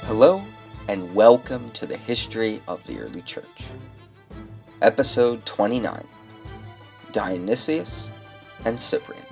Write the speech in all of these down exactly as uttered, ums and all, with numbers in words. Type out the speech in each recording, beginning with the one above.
Hello, and welcome to the History of the Early Church. Episode twenty-nine, Dionysius and Cyprian.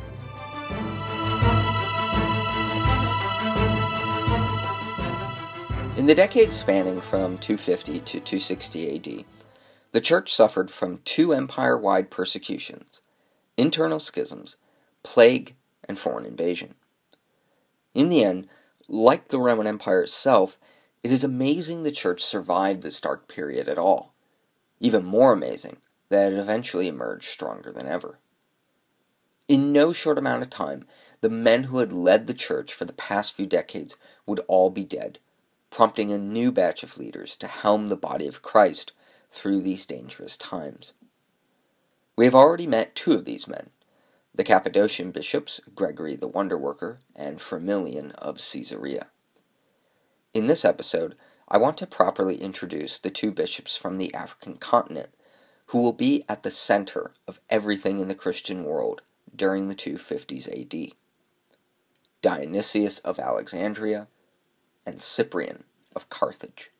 In the decades spanning from two fifty to two sixty A D, the Church suffered from two empire-wide persecutions, internal schisms, plague, and foreign invasion. In the end, like the Roman Empire itself, it is amazing the Church survived this dark period at all. Even more amazing that it eventually emerged stronger than ever. In no short amount of time, the men who had led the Church for the past few decades would all be dead, prompting a new batch of leaders to helm the body of Christ through these dangerous times. We have already met two of these men, the Cappadocian bishops Gregory the Wonder-Worker and Firmilian of Caesarea. In this episode, I want to properly introduce the two bishops from the African continent, who will be at the center of everything in the Christian world during the two fifties A D. Dionysius of Alexandria and Cyprian of Carthage.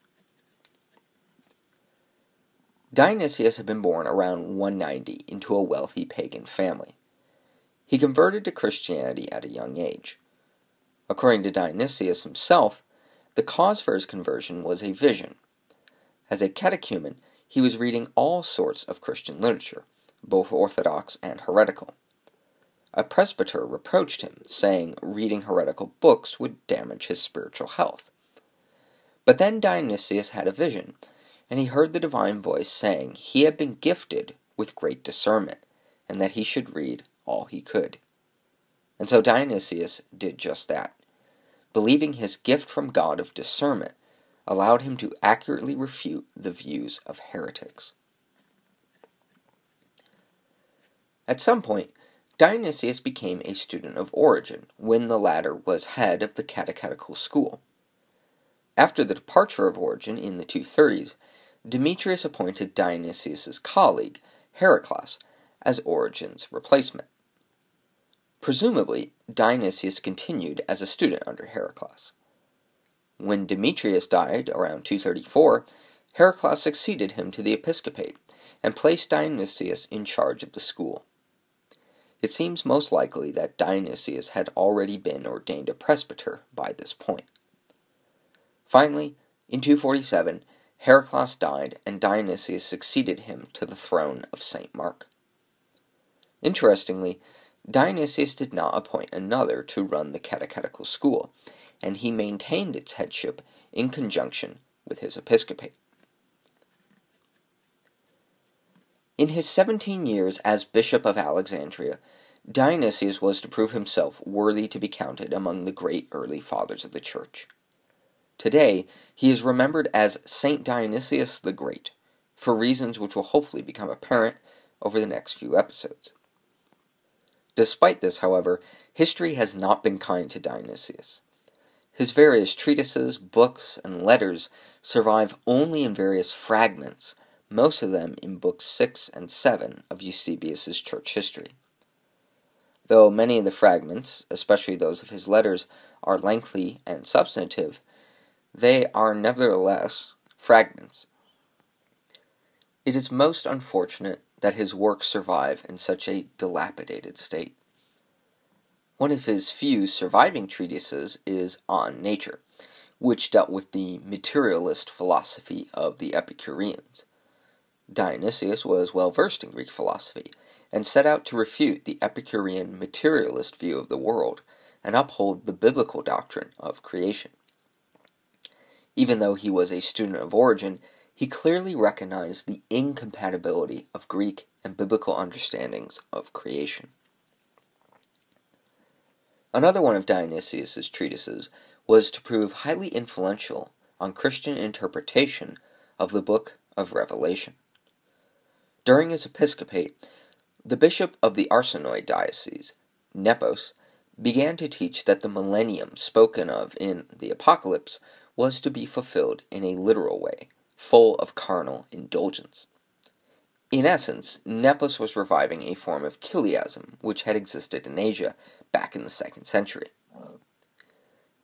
Dionysius had been born around one ninety into a wealthy pagan family. He converted to Christianity at a young age. According to Dionysius himself, the cause for his conversion was a vision. As a catechumen, he was reading all sorts of Christian literature, both orthodox and heretical. A presbyter reproached him, saying reading heretical books would damage his spiritual health. But then Dionysius had a vision, and he heard the divine voice saying he had been gifted with great discernment, and that he should read all he could. And so Dionysius did just that, believing his gift from God of discernment allowed him to accurately refute the views of heretics. At some point, Dionysius became a student of Origen, when the latter was head of the catechetical school. After the departure of Origen in the two thirties, Demetrius appointed Dionysius's colleague, Heraclius, as Origen's replacement. Presumably, Dionysius continued as a student under Heraclius. When Demetrius died around two thirty-four, Heraclius succeeded him to the episcopate and placed Dionysius in charge of the school. It seems most likely that Dionysius had already been ordained a presbyter by this point. Finally, in two forty-seven, Heraclius died and Dionysius succeeded him to the throne of Saint Mark. Interestingly, Dionysius did not appoint another to run the catechetical school, and he maintained its headship in conjunction with his episcopate. In his seventeen years as Bishop of Alexandria, Dionysius was to prove himself worthy to be counted among the great early fathers of the Church. Today, he is remembered as Saint Dionysius the Great, for reasons which will hopefully become apparent over the next few episodes. Despite this, however, history has not been kind to Dionysius. His various treatises, books, and letters survive only in various fragments, most of them in books six and seven of Eusebius's church history. Though many of the fragments, especially those of his letters, are lengthy and substantive, they are nevertheless fragments. It is most unfortunate that his works survive in such a dilapidated state. One of his few surviving treatises is On Nature, which dealt with the materialist philosophy of the Epicureans. Dionysius was well versed in Greek philosophy, and set out to refute the Epicurean materialist view of the world, and uphold the biblical doctrine of creation. Even though he was a student of Origen, he clearly recognized the incompatibility of Greek and biblical understandings of creation. Another one of Dionysius's treatises was to prove highly influential on Christian interpretation of the Book of Revelation. During his episcopate, the bishop of the Arsinoe diocese, Nepos, began to teach that the millennium spoken of in the Apocalypse was to be fulfilled in a literal way, full of carnal indulgence. In essence, Nepos was reviving a form of chiliasm which had existed in Asia back in the second century.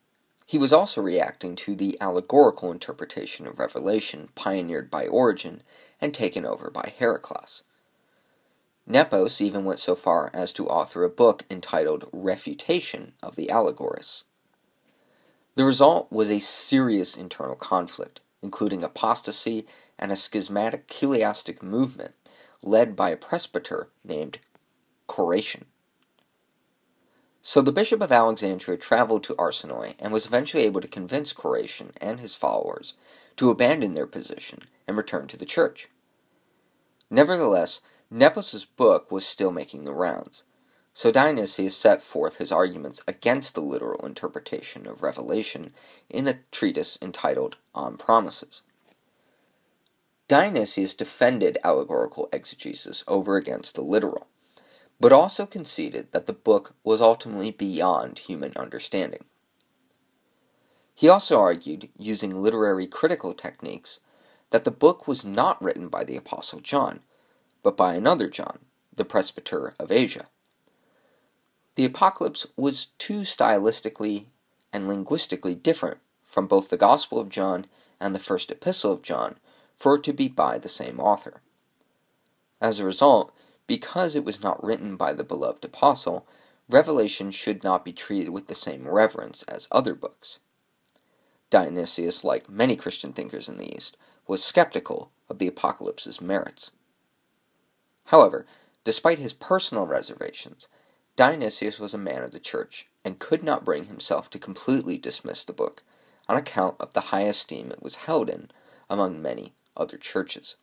He was also reacting to the allegorical interpretation of Revelation pioneered by Origen and taken over by Heraclius. Nepos even went so far as to author a book entitled Refutation of the Allegorists. The result was a serious internal conflict, including apostasy and a schismatic chiliastic movement led by a presbyter named Coratian. So the Bishop of Alexandria traveled to Arsinoe and was eventually able to convince Coratian and his followers to abandon their position and return to the church. Nevertheless, Nepos' book was still making the rounds, so Dionysius set forth his arguments against the literal interpretation of Revelation in a treatise entitled On Promises. Dionysius defended allegorical exegesis over against the literal, but also conceded that the book was ultimately beyond human understanding. He also argued, using literary critical techniques, that the book was not written by the Apostle John, but by another John, the presbyter of Asia. The Apocalypse was too stylistically and linguistically different from both the Gospel of John and the First Epistle of John for it to be by the same author. As a result, because it was not written by the beloved apostle, Revelation should not be treated with the same reverence as other books. Dionysius, like many Christian thinkers in the East, was skeptical of the Apocalypse's merits. However, despite his personal reservations, Dionysius was a man of the church and could not bring himself to completely dismiss the book on account of the high esteem it was held in among many other churches.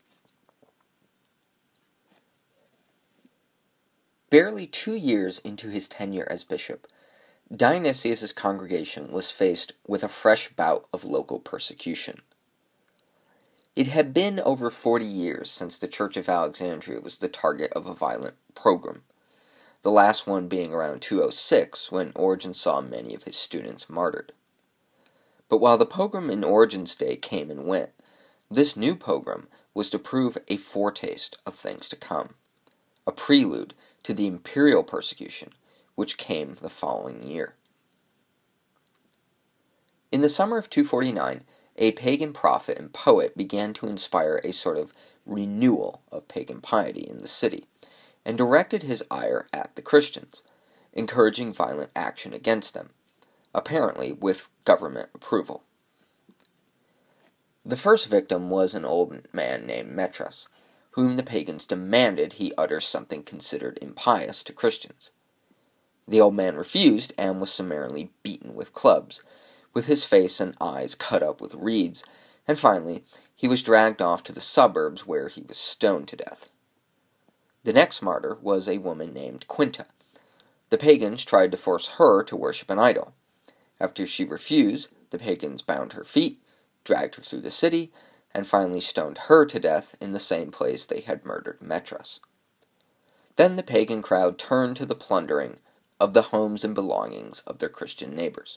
Barely two years into his tenure as bishop, Dionysius' congregation was faced with a fresh bout of local persecution. It had been over forty years since the Church of Alexandria was the target of a violent pogrom, the last one being around two oh six, when Origen saw many of his students martyred. But while the pogrom in Origen's day came and went, this new pogrom was to prove a foretaste of things to come, a prelude to the imperial persecution, which came the following year. In the summer of two forty-nine, a pagan prophet and poet began to inspire a sort of renewal of pagan piety in the city, and directed his ire at the Christians, encouraging violent action against them, apparently with government approval. The first victim was an old man named Metras, whom the pagans demanded he utter something considered impious to Christians. The old man refused and was summarily beaten with clubs, with his face and eyes cut up with reeds, and finally he was dragged off to the suburbs where he was stoned to death. The next martyr was a woman named Quinta. The pagans tried to force her to worship an idol. After she refused, the pagans bound her feet, dragged her through the city, and finally stoned her to death in the same place they had murdered Metras. Then the pagan crowd turned to the plundering of the homes and belongings of their Christian neighbors.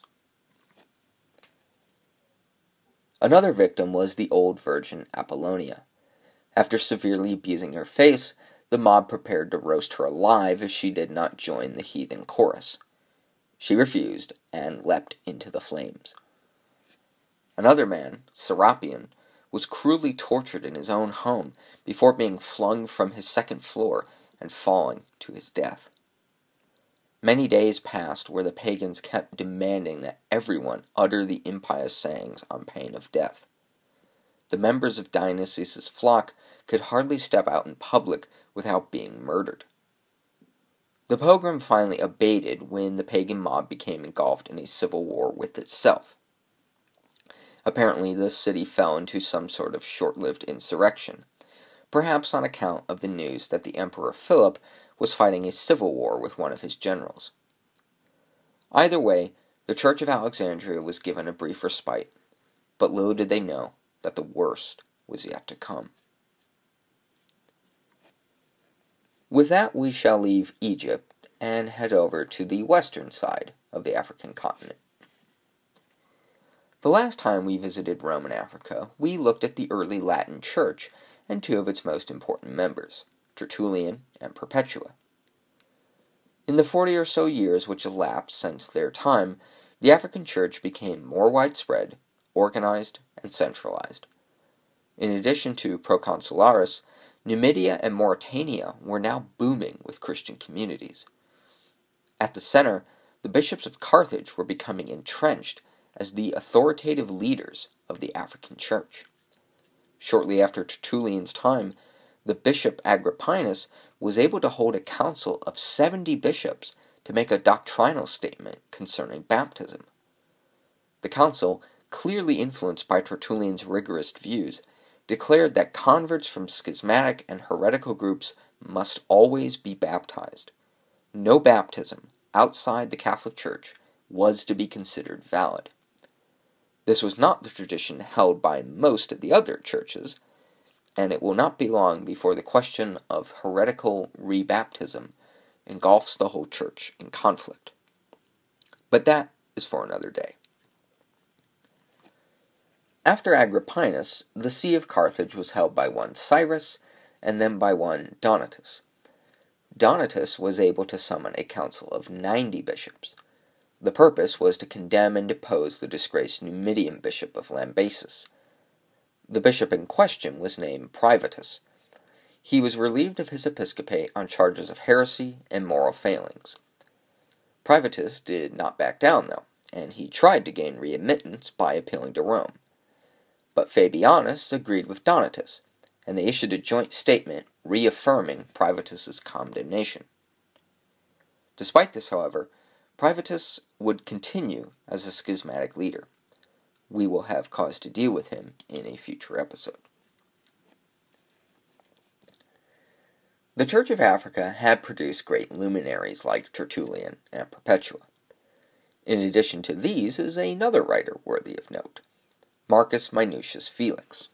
Another victim was the old virgin Apollonia. After severely abusing her face, the mob prepared to roast her alive if she did not join the heathen chorus. She refused and leapt into the flames. Another man, Serapion, was cruelly tortured in his own home before being flung from his second floor and falling to his death. Many days passed where the pagans kept demanding that everyone utter the impious sayings on pain of death. The members of Dionysius' flock could hardly step out in public without being murdered. The pogrom finally abated when the pagan mob became engulfed in a civil war with itself. Apparently, the city fell into some sort of short-lived insurrection, perhaps on account of the news that the Emperor Philip was fighting a civil war with one of his generals. Either way, the Church of Alexandria was given a brief respite, but little did they know that the worst was yet to come. With that, we shall leave Egypt and head over to the western side of the African continent. The last time we visited Roman Africa, we looked at the early Latin Church and two of its most important members, Tertullian and Perpetua. In the forty or so years which elapsed since their time, the African Church became more widespread, organized, and centralized. In addition to Proconsularis, Numidia and Mauritania were now booming with Christian communities. At the center, the bishops of Carthage were becoming entrenched as the authoritative leaders of the African Church. Shortly after Tertullian's time, the bishop Agrippinus was able to hold a council of seventy bishops to make a doctrinal statement concerning baptism. The council, clearly influenced by Tertullian's rigorous views, declared that converts from schismatic and heretical groups must always be baptized. No baptism outside the Catholic Church was to be considered valid. This was not the tradition held by most of the other churches, and it will not be long before the question of heretical rebaptism engulfs the whole church in conflict. But that is for another day. After Agrippinus, the see of Carthage was held by one Cyrus, and then by one Donatus. Donatus was able to summon a council of ninety bishops. The purpose was to condemn and depose the disgraced Numidian bishop of Lambaesis. The bishop in question was named Privatus. He was relieved of his episcopate on charges of heresy and moral failings. Privatus did not back down, though, and he tried to gain readmittance by appealing to Rome. But Fabianus agreed with Donatus, and they issued a joint statement reaffirming Privatus's condemnation. Despite this, however, Privatus would continue as a schismatic leader. We will have cause to deal with him in a future episode. The Church of Africa had produced great luminaries like Tertullian and Perpetua. In addition to these is another writer worthy of note, Marcus Minucius Felix.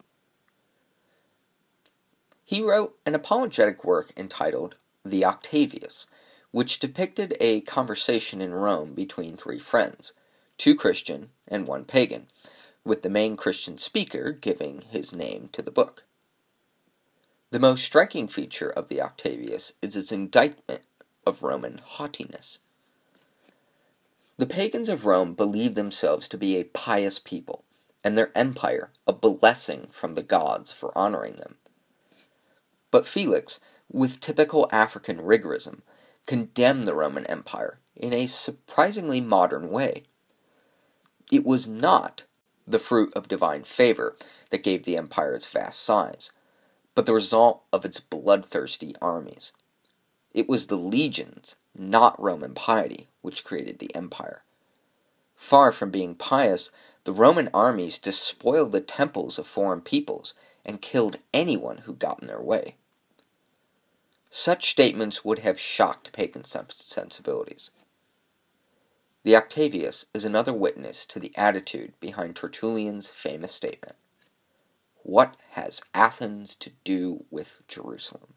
He wrote an apologetic work entitled The Octavius, which depicted a conversation in Rome between three friends, two Christian and one pagan, with the main Christian speaker giving his name to the book. The most striking feature of the Octavius is its indictment of Roman haughtiness. The pagans of Rome believed themselves to be a pious people, and their empire a blessing from the gods for honoring them. But Felix, with typical African rigorism, condemned the Roman Empire in a surprisingly modern way. It was not the fruit of divine favor that gave the empire its vast size, but the result of its bloodthirsty armies. It was the legions, not Roman piety, which created the empire. Far from being pious, the Roman armies despoiled the temples of foreign peoples and killed anyone who got in their way. Such statements would have shocked pagan sensibilities. The Octavius is another witness to the attitude behind Tertullian's famous statement, "What has Athens to do with Jerusalem?"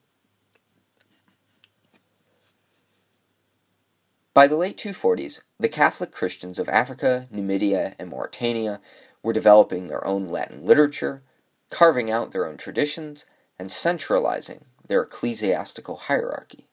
By the late two forties, the Catholic Christians of Africa, Numidia, and Mauritania were developing their own Latin literature, carving out their own traditions, and centralizing their ecclesiastical hierarchy.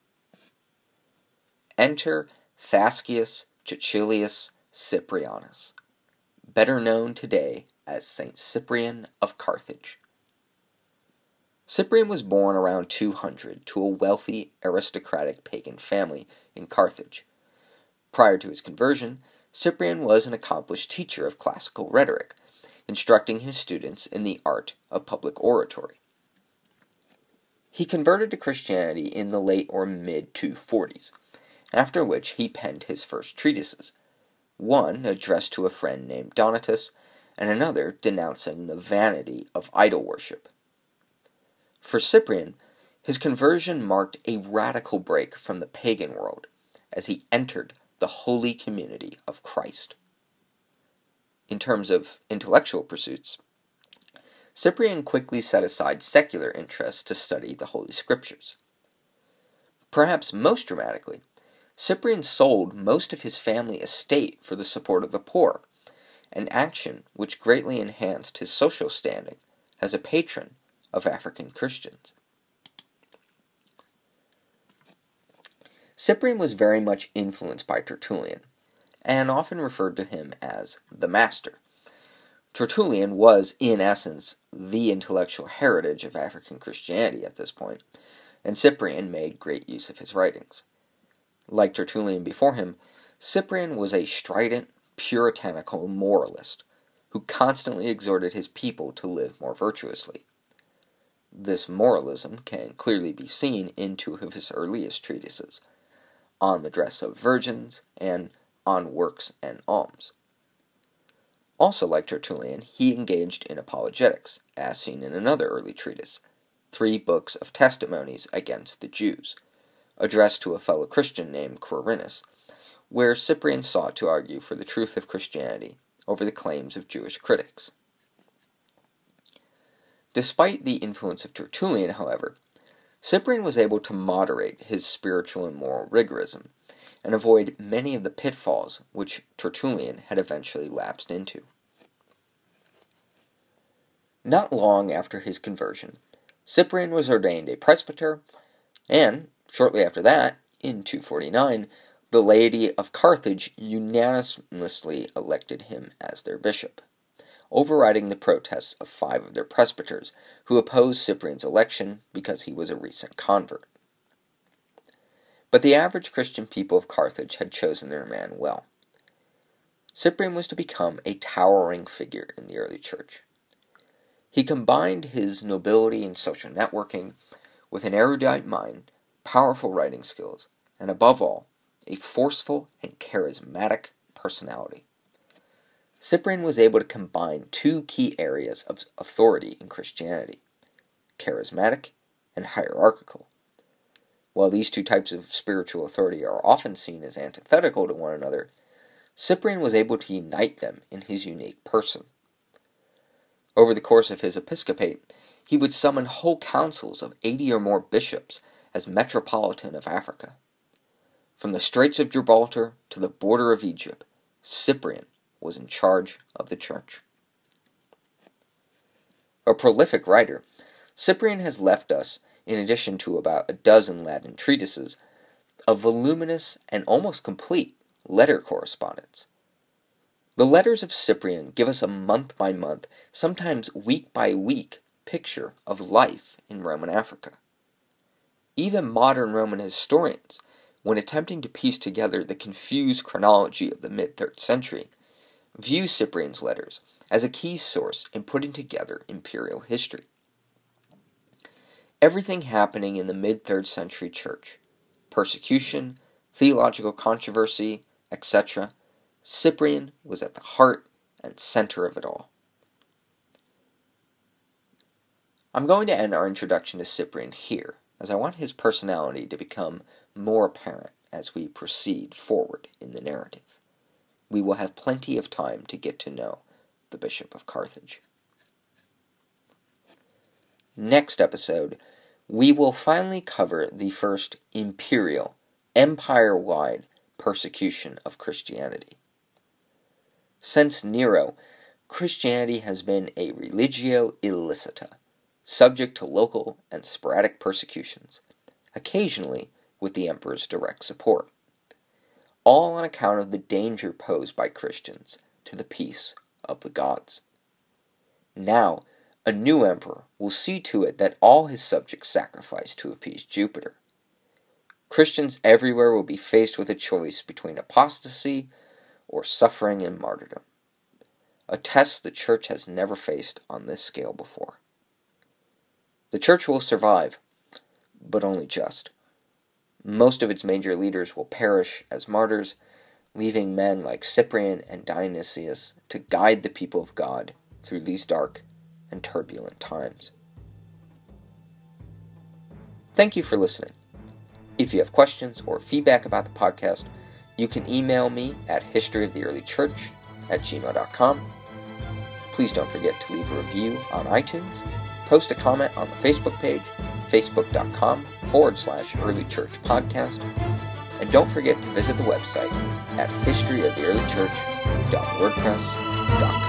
Enter Thascius Cecilius Cyprianus, better known today as Saint Cyprian of Carthage. Cyprian was born around two hundred to a wealthy, aristocratic pagan family in Carthage. Prior to his conversion, Cyprian was an accomplished teacher of classical rhetoric, instructing his students in the art of public oratory. He converted to Christianity in the late or mid two forties, after which he penned his first treatises, one addressed to a friend named Donatus, and another denouncing the vanity of idol worship. For Cyprian, his conversion marked a radical break from the pagan world, as he entered the holy community of Christ. In terms of intellectual pursuits, Cyprian quickly set aside secular interests to study the Holy Scriptures. Perhaps most dramatically, Cyprian sold most of his family estate for the support of the poor, an action which greatly enhanced his social standing as a patron of African Christians. Cyprian was very much influenced by Tertullian, and often referred to him as the Master. Tertullian was, in essence, the intellectual heritage of African Christianity at this point, and Cyprian made great use of his writings. Like Tertullian before him, Cyprian was a strident, puritanical moralist who constantly exhorted his people to live more virtuously. This moralism can clearly be seen in two of his earliest treatises, On the Dress of Virgins and On Works and Alms. Also like Tertullian, he engaged in apologetics, as seen in another early treatise, Three Books of Testimonies Against the Jews, addressed to a fellow Christian named Quirinus, where Cyprian sought to argue for the truth of Christianity over the claims of Jewish critics. Despite the influence of Tertullian, however, Cyprian was able to moderate his spiritual and moral rigorism, and avoid many of the pitfalls which Tertullian had eventually lapsed into. Not long after his conversion, Cyprian was ordained a presbyter, and, shortly after that, in two forty-nine, the laity of Carthage unanimously elected him as their bishop, overriding the protests of five of their presbyters who opposed Cyprian's election because he was a recent convert. But the average Christian people of Carthage had chosen their man well. Cyprian was to become a towering figure in the early church. He combined his nobility and social networking with an erudite mind, powerful writing skills, and above all, a forceful and charismatic personality. Cyprian was able to combine two key areas of authority in Christianity, charismatic and hierarchical. While these two types of spiritual authority are often seen as antithetical to one another, Cyprian was able to unite them in his unique person. Over the course of his episcopate, he would summon whole councils of eighty or more bishops as metropolitan of Africa. From the Straits of Gibraltar to the border of Egypt, Cyprian was in charge of the church. A prolific writer, Cyprian has left us, in addition to about a dozen Latin treatises, a voluminous and almost complete letter correspondence. The letters of Cyprian give us a month-by-month, sometimes week-by-week, picture of life in Roman Africa. Even modern Roman historians, when attempting to piece together the confused chronology of the mid-third century, view Cyprian's letters as a key source in putting together imperial history. Everything happening in the mid-third century church, persecution, theological controversy, et cetera, Cyprian was at the heart and center of it all. I'm going to end our introduction to Cyprian here, as I want his personality to become more apparent as we proceed forward in the narrative. We will have plenty of time to get to know the Bishop of Carthage. Next episode, we will finally cover the first imperial, empire-wide persecution of Christianity. Since Nero, Christianity has been a religio illicita, subject to local and sporadic persecutions, occasionally with the emperor's direct support, all on account of the danger posed by Christians to the peace of the gods. Now, a new emperor will see to it that all his subjects sacrifice to appease Jupiter. Christians everywhere will be faced with a choice between apostasy or suffering and martyrdom, a test the church has never faced on this scale before. The church will survive, but only just. Most of its major leaders will perish as martyrs, leaving men like Cyprian and Dionysius to guide the people of God through these dark and turbulent times. Thank you for listening. If you have questions or feedback about the podcast, you can email me at historyoftheearlychurch at gmail dot com. Please don't forget to leave a review on iTunes, post a comment on the Facebook page, facebook.com forward slash early church podcast, and don't forget to visit the website at historyoftheearlychurch dot wordpress dot com.